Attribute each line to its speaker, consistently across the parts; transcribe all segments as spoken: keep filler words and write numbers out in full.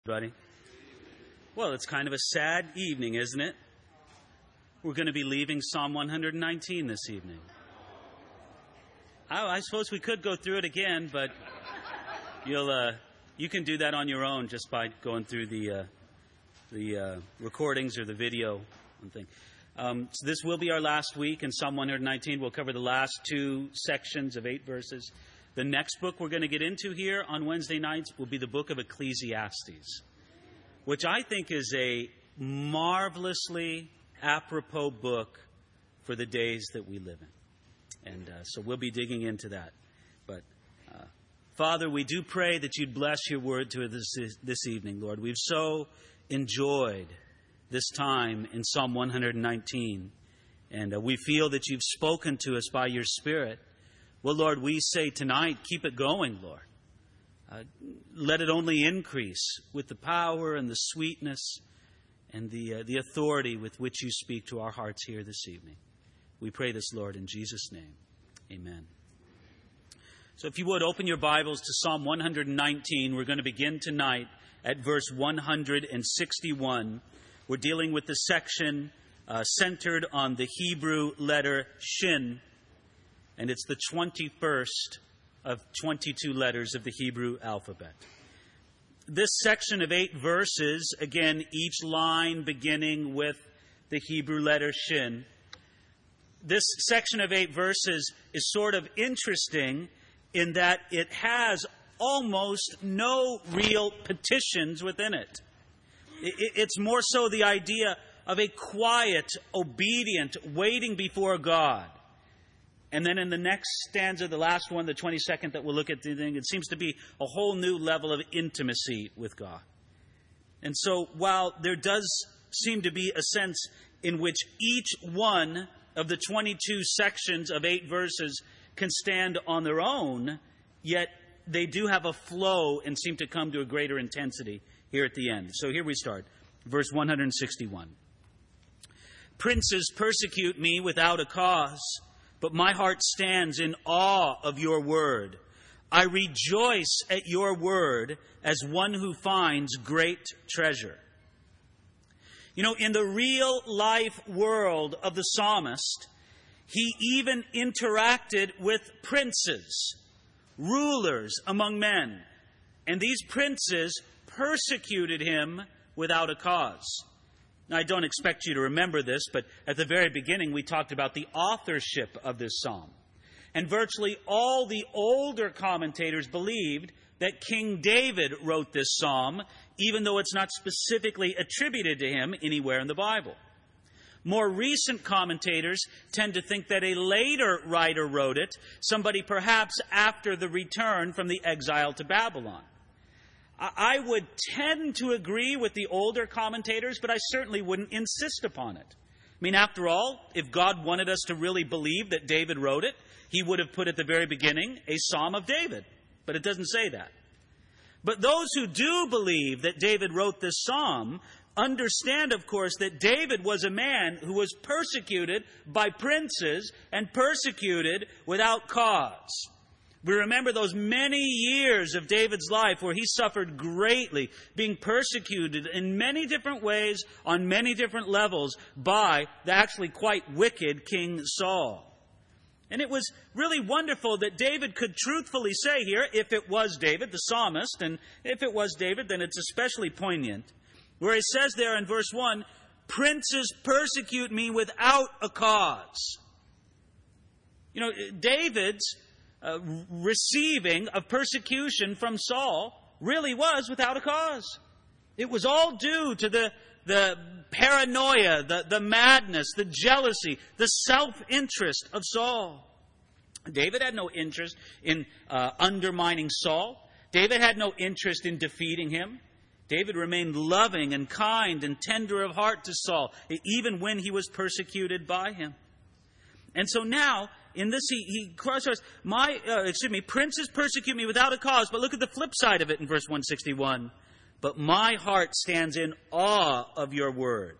Speaker 1: Everybody? Well, it's kind of a sad evening, isn't it? We're going to be leaving Psalm one nineteen this evening. I, I suppose we could go through it again, but you'll uh, you can do that on your own just by going through the uh, the uh, recordings or the video and thing. Um, so this will be our last week in Psalm one nineteen. We'll cover the last two sections of eight verses. The next book we're going to get into here on Wednesday nights will be the book of Ecclesiastes, which I think is a marvelously apropos book for the days that we live in. And uh, so we'll be digging into that. But, uh, Father, we do pray that you'd bless your word to us this, this evening, Lord. We've so enjoyed this time in Psalm one nineteen, and uh, we feel that you've spoken to us by your Spirit. Well, Lord, we say tonight, keep it going, Lord. Uh, let it only increase with the power and the sweetness and the uh, the authority with which you speak to our hearts here this evening. We pray this, Lord, in Jesus' name. Amen. So if you would, open your Bibles to Psalm one nineteen. We're going to begin tonight at verse one sixty-one. We're dealing with the section uh, centered on the Hebrew letter Shin. And it's the twenty-first of twenty-two letters of the Hebrew alphabet. This section of eight verses, again, each line beginning with the Hebrew letter Shin. This section of eight verses is sort of interesting in that it has almost no real petitions within it. It's more so the idea of a quiet, obedient, waiting before God. And then in the next stanza, the last one, the twenty-second that we'll look at, it seems to be a whole new level of intimacy with God. And so while there does seem to be a sense in which each one of the twenty-two sections of eight verses can stand on their own, yet they do have a flow and seem to come to a greater intensity here at the end. So here we start, verse one sixty-one. Princes persecute me without a cause, but my heart stands in awe of your word. I rejoice at your word as one who finds great treasure. You know, in the real life world of the psalmist, he even interacted with princes, rulers among men. And these princes persecuted him without a cause. Now, I don't expect you to remember this, but at the very beginning we talked about the authorship of this psalm. And virtually all the older commentators believed that King David wrote this psalm, even though it's not specifically attributed to him anywhere in the Bible. More recent commentators tend to think that a later writer wrote it, somebody perhaps after the return from the exile to Babylon. I would tend to agree with the older commentators, but I certainly wouldn't insist upon it. I mean, after all, if God wanted us to really believe that David wrote it, he would have put at the very beginning a Psalm of David. But it doesn't say that. But those who do believe that David wrote this psalm understand, of course, that David was a man who was persecuted by princes and persecuted without cause. We remember those many years of David's life where he suffered greatly, being persecuted in many different ways, on many different levels, by the actually quite wicked King Saul. And it was really wonderful that David could truthfully say here, if it was David, the psalmist, and if it was David, then it's especially poignant, where he says there in verse one, princes persecute me without a cause. You know, David's Uh, receiving of persecution from Saul really was without a cause. It was all due to the, the paranoia, the, the madness, the jealousy, the self-interest of Saul. David had no interest in uh, undermining Saul. David had no interest in defeating him. David remained loving and kind and tender of heart to Saul, even when he was persecuted by him. And so now, in this, he, he cross-starts, my, uh, excuse me, princes persecute me without a cause. But look at the flip side of it in verse one sixty-one. But my heart stands in awe of your word.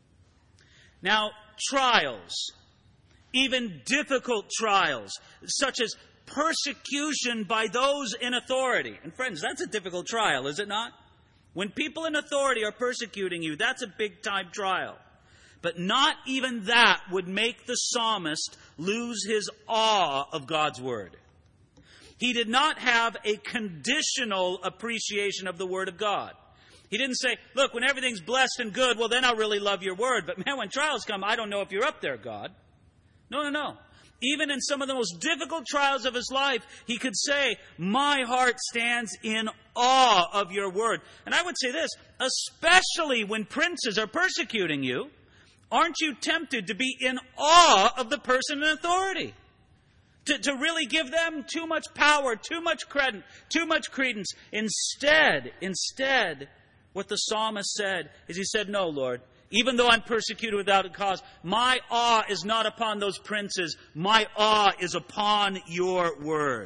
Speaker 1: Now, trials, even difficult trials, such as persecution by those in authority. And friends, that's a difficult trial, is it not? When people in authority are persecuting you, that's a big-time trial. But not even that would make the psalmist lose his awe of God's word. He did not have a conditional appreciation of the word of God. He didn't say, look, when everything's blessed and good, well, then I'll really love your word. But man, when trials come, I don't know if you're up there, God. No, no, no. Even in some of the most difficult trials of his life, he could say, my heart stands in awe of your word. And I would say this, especially when princes are persecuting you, aren't you tempted to be in awe of the person in authority? To, to really give them too much power, too much credit, too much credence. Instead, instead, what the psalmist said is he said, no, Lord, even though I'm persecuted without a cause, my awe is not upon those princes. My awe is upon your word.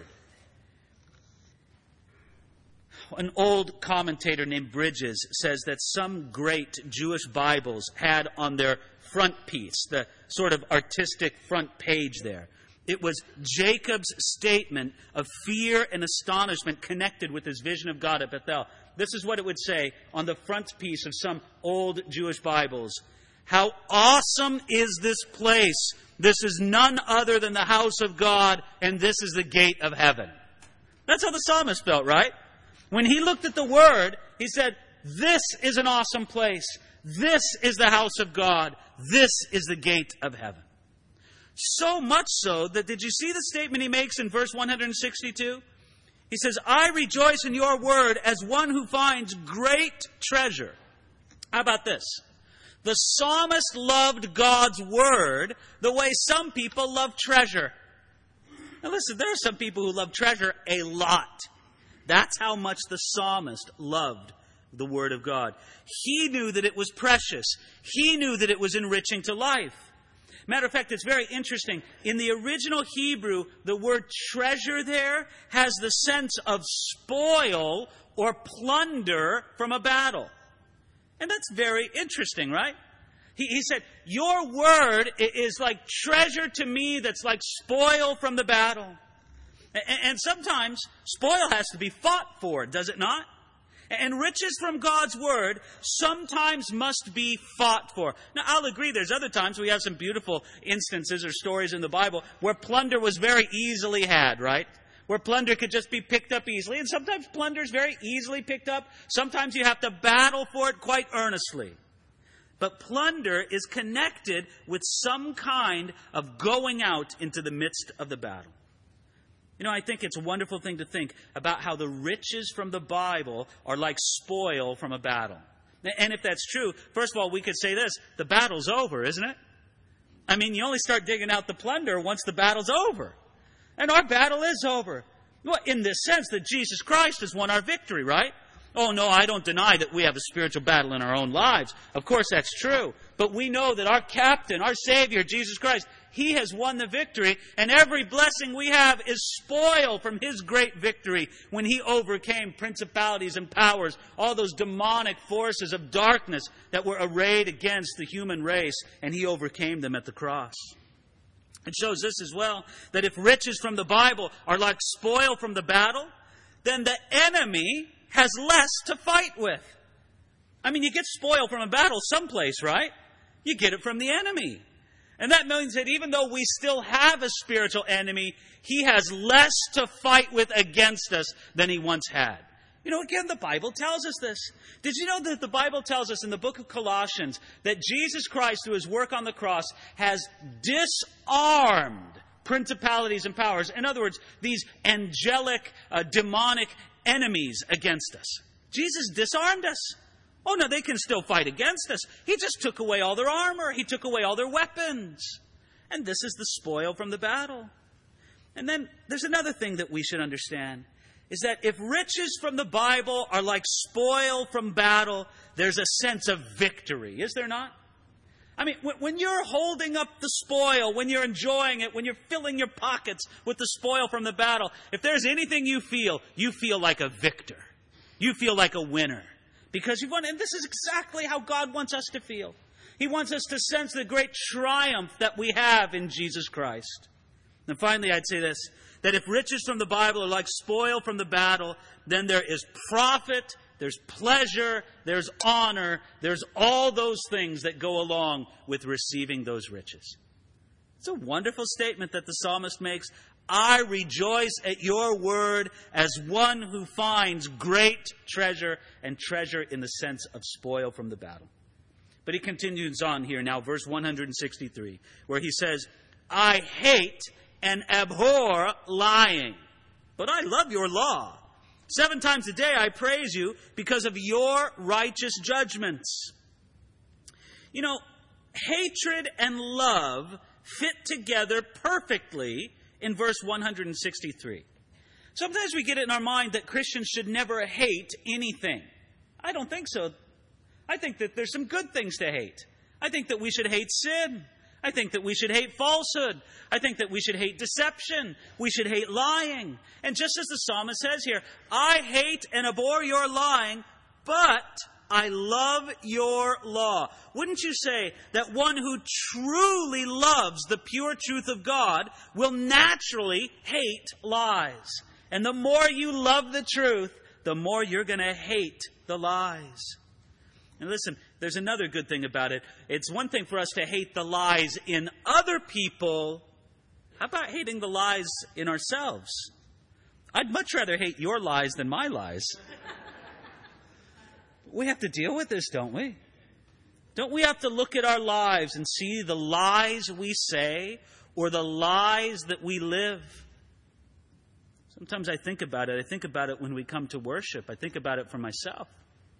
Speaker 1: An old commentator named Bridges says that some great Jewish Bibles had on their front piece, the sort of artistic front page there, it was Jacob's statement of fear and astonishment connected with his vision of God at Bethel. This is what it would say on the front piece of some old Jewish Bibles. How awesome is this place! This is none other than the house of God, and this is the gate of heaven. That's how the psalmist felt, right? When he looked at the word, he said, this is an awesome place. This is the house of God. This is the gate of heaven. So much so that, did you see the statement he makes in verse one hundred sixty-two? He says, I rejoice in your word as one who finds great treasure. How about this? The psalmist loved God's word the way some people love treasure. Now listen, there are some people who love treasure a lot. That's how much the psalmist loved the word of God. He knew that it was precious. He knew that it was enriching to life. Matter of fact, it's very interesting. In the original Hebrew, the word treasure there has the sense of spoil or plunder from a battle. And that's very interesting, right? He, he said, your word is like treasure to me that's like spoil from the battle. And, and sometimes spoil has to be fought for, does it not? And riches from God's word sometimes must be fought for. Now, I'll agree there's other times we have some beautiful instances or stories in the Bible where plunder was very easily had, right? Where plunder could just be picked up easily. And sometimes plunder is very easily picked up. Sometimes you have to battle for it quite earnestly. But plunder is connected with some kind of going out into the midst of the battle. You know, I think it's a wonderful thing to think about how the riches from the Bible are like spoil from a battle. And if that's true, first of all, we could say this, the battle's over, isn't it? I mean, you only start digging out the plunder once the battle's over. And our battle is over. Well, in this sense that Jesus Christ has won our victory, right? Oh, no, I don't deny that we have a spiritual battle in our own lives. Of course, that's true. But we know that our captain, our Savior, Jesus Christ, He has won the victory. And every blessing we have is spoil from His great victory when He overcame principalities and powers, all those demonic forces of darkness that were arrayed against the human race. And He overcame them at the cross. It shows this as well, that if riches from the Bible are like spoil from the battle, then the enemy has less to fight with. I mean, you get spoil from a battle someplace, right? You get it from the enemy. And that means that even though we still have a spiritual enemy, he has less to fight with against us than he once had. You know, again, the Bible tells us this. Did you know that the Bible tells us in the book of Colossians that Jesus Christ, through his work on the cross, has disarmed principalities and powers? In other words, these angelic, uh, demonic enemies against us. Jesus disarmed us. Oh, no, they can still fight against us. He just took away all their armor. He took away all their weapons. And this is the spoil from the battle. And then there's another thing that we should understand, is that if riches from the Bible are like spoil from battle, there's a sense of victory, is there not? I mean, when you're holding up the spoil, when you're enjoying it, when you're filling your pockets with the spoil from the battle, if there's anything you feel, you feel like a victor. You feel like a winner. Because you've won, and this is exactly how God wants us to feel. He wants us to sense the great triumph that we have in Jesus Christ. And finally, I'd say this, that if riches from the Bible are like spoil from the battle, then there is profit there's pleasure, there's honor, there's all those things that go along with receiving those riches. It's a wonderful statement that the psalmist makes. I rejoice at your word as one who finds great treasure, and treasure in the sense of spoil from the battle. But he continues on here now, verse one hundred sixty-three, where he says, I hate and abhor lying, but I love your law. Seven times a day I praise you because of your righteous judgments. You know, hatred and love fit together perfectly in verse one hundred sixty-three. Sometimes we get it in our mind that Christians should never hate anything. I don't think so. I think that there's some good things to hate. I think that we should hate sin. I think that we should hate falsehood. I think that we should hate deception. We should hate lying. And just as the psalmist says here, I hate and abhor your lying, but I love your law. Wouldn't you say that one who truly loves the pure truth of God will naturally hate lies? And the more you love the truth, the more you're going to hate the lies. And listen, there's another good thing about it. It's one thing for us to hate the lies in other people. How about hating the lies in ourselves? I'd much rather hate your lies than my lies. We have to deal with this, don't we? Don't we have to look at our lives and see the lies we say or the lies that we live? Sometimes I think about it. I think about it when we come to worship. I think about it for myself.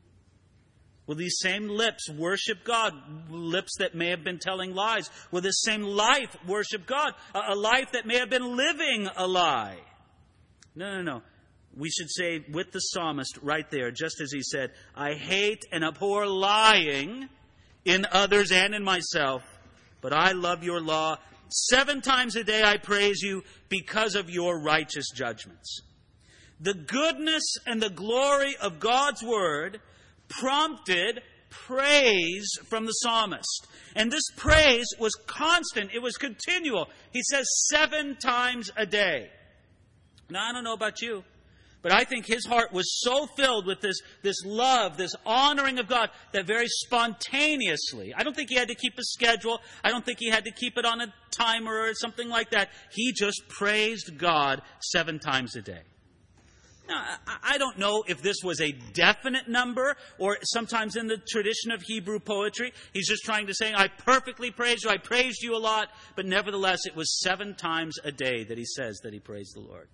Speaker 1: Will these same lips worship God? Lips that may have been telling lies. Will this same life worship God? A, a life that may have been living a lie. No, no, no. We should say with the psalmist right there, just as he said, I hate and abhor lying in others and in myself, but I love your law. Seven times a day I praise you because of your righteous judgments. The goodness and the glory of God's word prompted praise from the psalmist. And this praise was constant. It was continual. He says seven times a day. Now, I don't know about you, but I think his heart was so filled with this, this love, this honoring of God, that very spontaneously, I don't think he had to keep a schedule. I don't think he had to keep it on a timer or something like that. He just praised God seven times a day. Now, I don't know if this was a definite number, or sometimes in the tradition of Hebrew poetry, he's just trying to say, I perfectly praise you, I praised you a lot, but nevertheless, it was seven times a day that he says that he praised the Lord.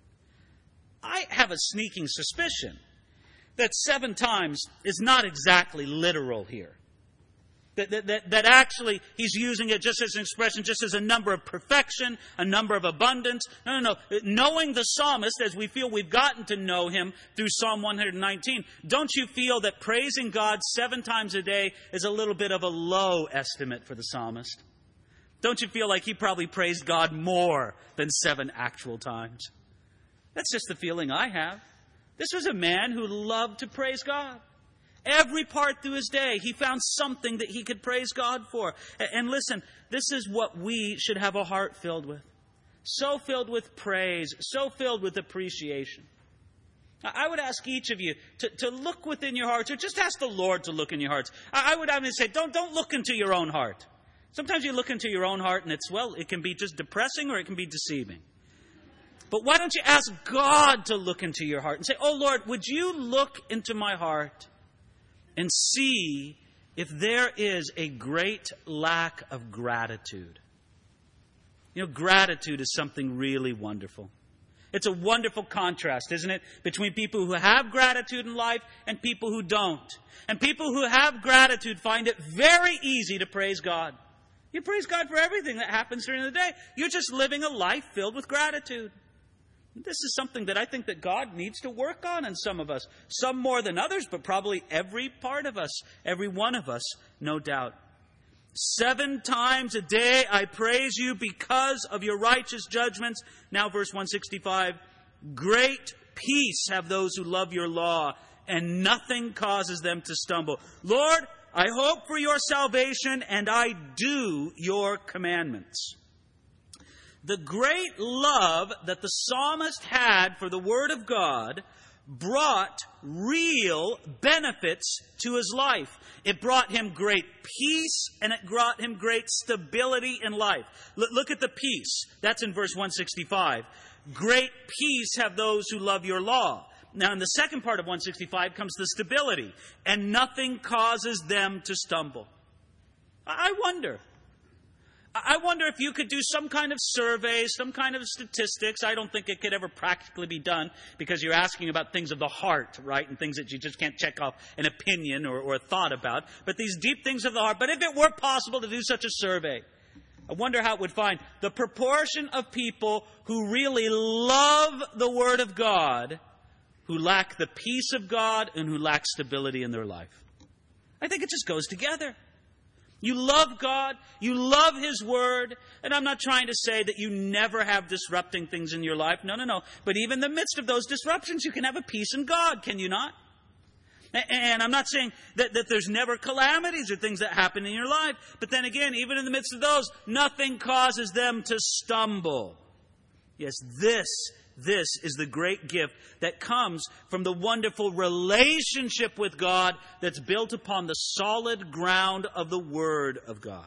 Speaker 1: I have a sneaking suspicion that seven times is not exactly literal here. That, that, that, that actually he's using it just as an expression, just as a number of perfection, a number of abundance. No, no, no. Knowing the psalmist, as we feel we've gotten to know him through Psalm one hundred nineteen, don't you feel that praising God seven times a day is a little bit of a low estimate for the psalmist? Don't you feel like he probably praised God more than seven actual times? That's just the feeling I have. This was a man who loved to praise God. Every part through his day, he found something that he could praise God for. And listen, this is what we should have a heart filled with. So filled with praise, so filled with appreciation. I would ask each of you to, to look within your hearts, or just ask the Lord to look in your hearts. I would I would say, don't, don't look into your own heart. Sometimes you look into your own heart and it's, well, it can be just depressing or it can be deceiving. But why don't you ask God to look into your heart and say, oh Lord, would you look into my heart and see if there is a great lack of gratitude. You know, gratitude is something really wonderful. It's a wonderful contrast, isn't it, between people who have gratitude in life and people who don't. And people who have gratitude find it very easy to praise God. You praise God for everything that happens during the day. You're just living a life filled with gratitude. This is something that I think that God needs to work on in some of us. Some more than others, but probably every part of us, every one of us, no doubt. Seven times a day I praise you because of your righteous judgments. Now verse one sixty-five. Great peace have those who love your law, and nothing causes them to stumble. Lord, I hope for your salvation, and I do your commandments. The great love that the psalmist had for the Word of God brought real benefits to his life. It brought him great peace, and it brought him great stability in life. L- look at the peace. That's in verse one sixty-five. Great peace have those who love your law. Now, in the second part of one sixty-five comes the stability. And nothing causes them to stumble. I wonder. I wonder if you could do some kind of survey, some kind of statistics. I don't think it could ever practically be done because you're asking about things of the heart, right? And things that you just can't check off an opinion or, or a thought about. But these deep things of the heart. But if it were possible to do such a survey, I wonder how it would find the proportion of people who really love the Word of God, who lack the peace of God, and who lack stability in their life. I think it just goes together. You love God, you love His Word, and I'm not trying to say that you never have disrupting things in your life. No, no, no. But even in the midst of those disruptions, you can have a peace in God, can you not? And I'm not saying that, that there's never calamities or things that happen in your life. But then again, even in the midst of those, nothing causes them to stumble. Yes, this This is the great gift that comes from the wonderful relationship with God that's built upon the solid ground of the Word of God.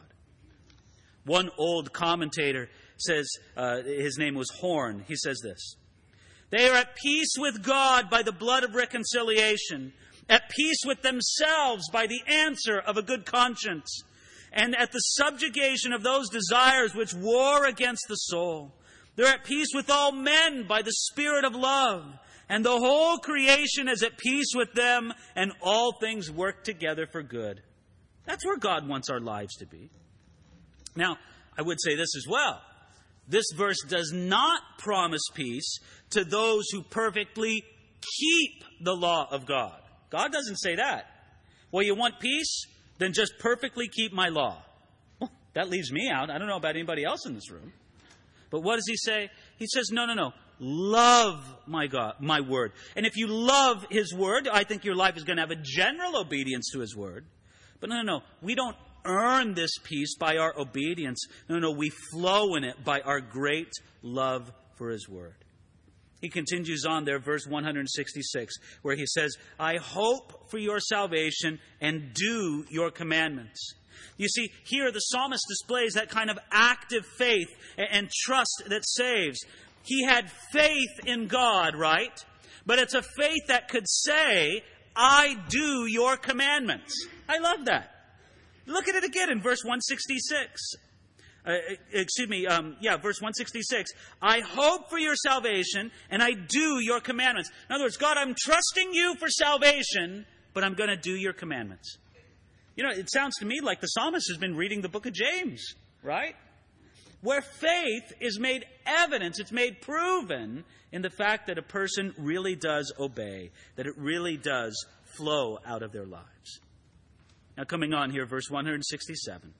Speaker 1: One old commentator says, uh, his name was Horn, he says this: "They are at peace with God by the blood of reconciliation, at peace with themselves by the answer of a good conscience, and at the subjugation of those desires which war against the soul. They're at peace with all men by the Spirit of love, and the whole creation is at peace with them, and all things work together for good." That's where God wants our lives to be. Now, I would say this as well. This verse does not promise peace to those who perfectly keep the law of God. God doesn't say that. Well, you want peace? Then just perfectly keep my law. Well, that leaves me out. I don't know about anybody else in this room. But what does he say? He says, no, no, no. Love my God, my word. And if you love His word, I think your life is going to have a general obedience to His word. But no, no, no. We don't earn this peace by our obedience. No, no, we flow in it by our great love for His word. He continues on there, verse one sixty-six, where he says, "I hope for your salvation and do your commandments." You see, here the psalmist displays that kind of active faith and trust that saves. He had faith in God, right? But it's a faith that could say, "I do your commandments." I love that. Look at it again in verse one sixty-six. Uh, excuse me, um, yeah, verse one sixty-six. "I hope for your salvation, and I do your commandments." In other words, God, I'm trusting you for salvation, but I'm going to do your commandments. You know, it sounds to me like the psalmist has been reading the book of James, right? Where faith is made evidence, it's made proven in the fact that a person really does obey, that it really does flow out of their lives. Now, coming on here, verse one sixty-seven.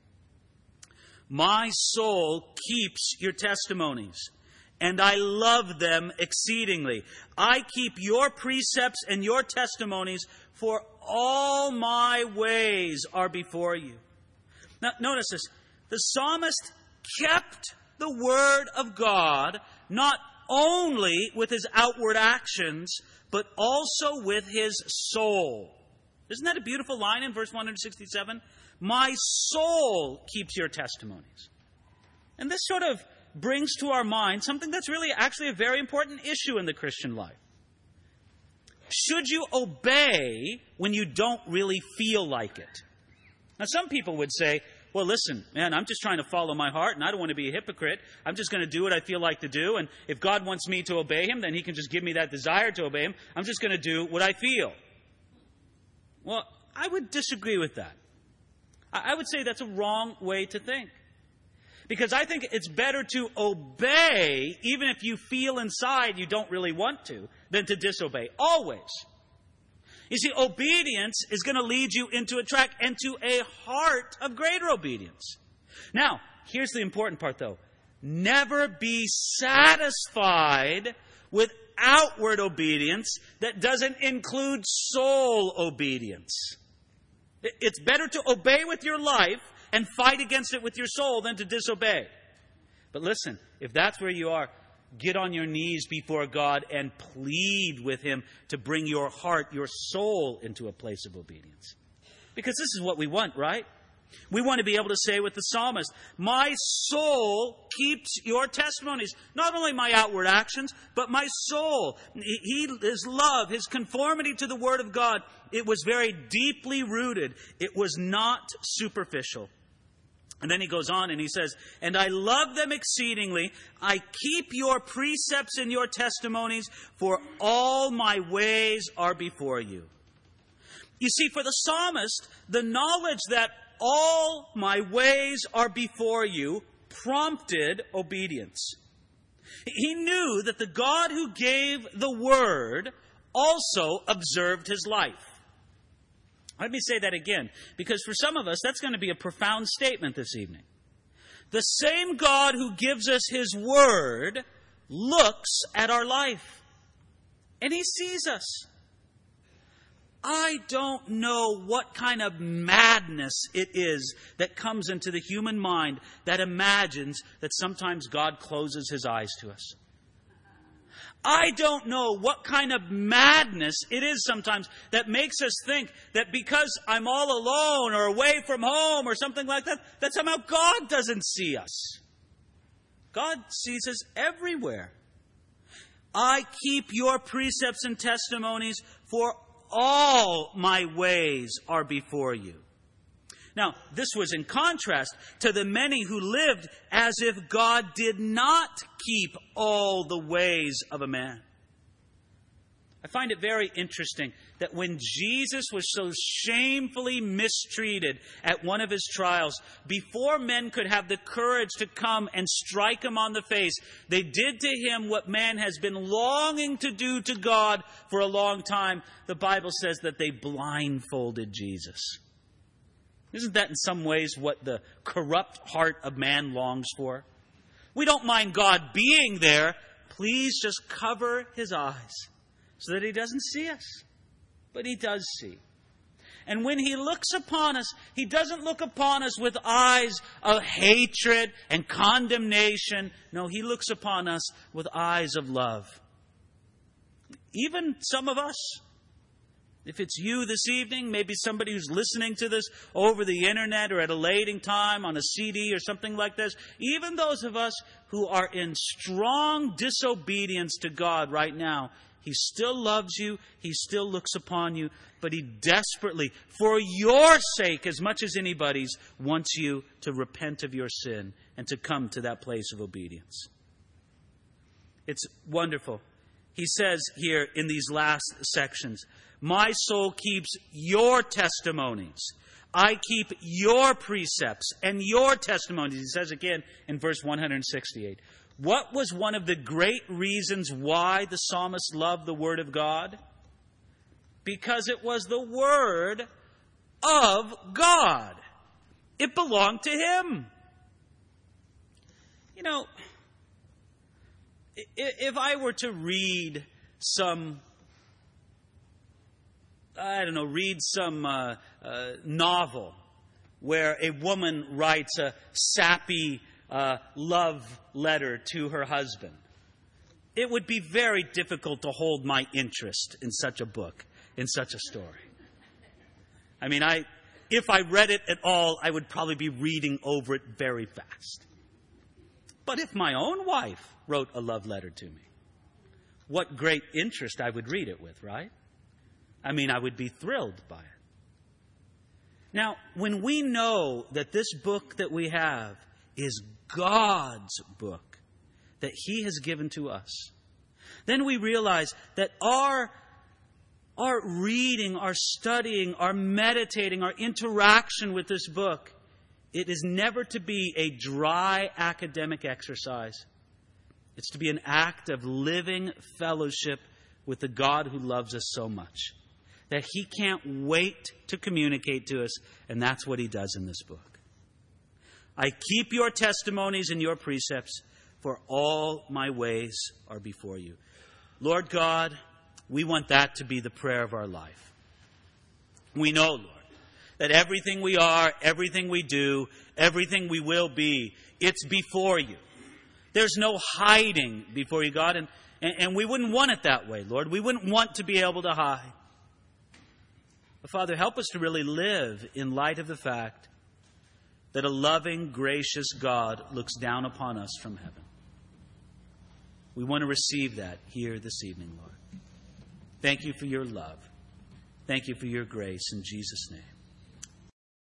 Speaker 1: "My soul keeps your testimonies, and I love them exceedingly. I keep your precepts and your testimonies, for all my ways are before you." Now, notice this. The psalmist kept the word of God not only with his outward actions, but also with his soul. Isn't that a beautiful line in verse one sixty-seven? "My soul keeps your testimonies." And this sort of brings to our mind something that's really actually a very important issue in the Christian life. Should you obey when you don't really feel like it? Now, some people would say, well, listen, man, I'm just trying to follow my heart, and I don't want to be a hypocrite. I'm just going to do what I feel like to do, and if God wants me to obey Him, then He can just give me that desire to obey Him. I'm just going to do what I feel. Well, I would disagree with that. I would say that's a wrong way to think. Because I think it's better to obey, even if you feel inside you don't really want to, than to disobey. Always. You see, obedience is going to lead you into a track and to a heart of greater obedience. Now, here's the important part, though. Never be satisfied with outward obedience that doesn't include soul obedience. It's better to obey with your life and fight against it with your soul than to disobey. But listen, if that's where you are, get on your knees before God and plead with Him to bring your heart, your soul into a place of obedience. Because this is what we want, right? We want to be able to say with the psalmist, my soul keeps your testimonies. Not only my outward actions, but my soul. He, his love, his conformity to the Word of God, it was very deeply rooted. It was not superficial. And then he goes on and he says, and I love them exceedingly. I keep your precepts and your testimonies, for all my ways are before you. You see, for the psalmist, the knowledge that all my ways are before you prompted obedience. He knew that the God who gave the Word also observed his life. Let me say that again, because for some of us, that's going to be a profound statement this evening. The same God who gives us His Word looks at our life, and He sees us. I don't know what kind of madness it is that comes into the human mind that imagines that sometimes God closes His eyes to us. I don't know what kind of madness it is sometimes that makes us think that because I'm all alone or away from home or something like that, that somehow God doesn't see us. God sees us everywhere. I keep your precepts and testimonies, for all my ways are before you. Now, this was in contrast to the many who lived as if God did not keep all the ways of a man. I find it very interesting that when Jesus was so shamefully mistreated at one of his trials, before men could have the courage to come and strike him on the face, they did to him what man has been longing to do to God for a long time. The Bible says that they blindfolded Jesus. Isn't that in some ways what the corrupt heart of man longs for? We don't mind God being there. Please just cover His eyes so that He doesn't see us. But He does see. And when He looks upon us, He doesn't look upon us with eyes of hatred and condemnation. No, He looks upon us with eyes of love. Even some of us, if it's you this evening, maybe somebody who's listening to this over the internet or at a later time on a C D or something like this, even those of us who are in strong disobedience to God right now, He still loves you, He still looks upon you, but He desperately, for your sake as much as anybody's, wants you to repent of your sin and to come to that place of obedience. It's wonderful. He says here in these last sections, my soul keeps your testimonies. I keep your precepts and your testimonies. He says again in verse one sixty-eight. What was one of the great reasons why the psalmist loved the Word of God? Because it was the Word of God. It belonged to Him. You know, if I were to read some, I don't know, read some uh, uh, novel where a woman writes a sappy uh, love letter to her husband, it would be very difficult to hold my interest in such a book, in such a story. I mean, I, if I read it at all, I would probably be reading over it very fast. But if my own wife wrote a love letter to me, what great interest I would read it with, right? I mean, I would be thrilled by it. Now, when we know that this book that we have is God's book that He has given to us, then we realize that our, our reading, our studying, our meditating, our interaction with this book, it is never to be a dry academic exercise. It's to be an act of living fellowship with the God who loves us so much that He can't wait to communicate to us, and that's what He does in this book. I keep your testimonies and your precepts, for all my ways are before you. Lord God, we want that to be the prayer of our life. We know, Lord, that everything we are, everything we do, everything we will be, it's before you. There's no hiding before you, God. And, and, and we wouldn't want it that way, Lord. We wouldn't want to be able to hide. But Father, help us to really live in light of the fact that a loving, gracious God looks down upon us from heaven. We want to receive that here this evening, Lord. Thank you for your love. Thank you for your grace in Jesus' name.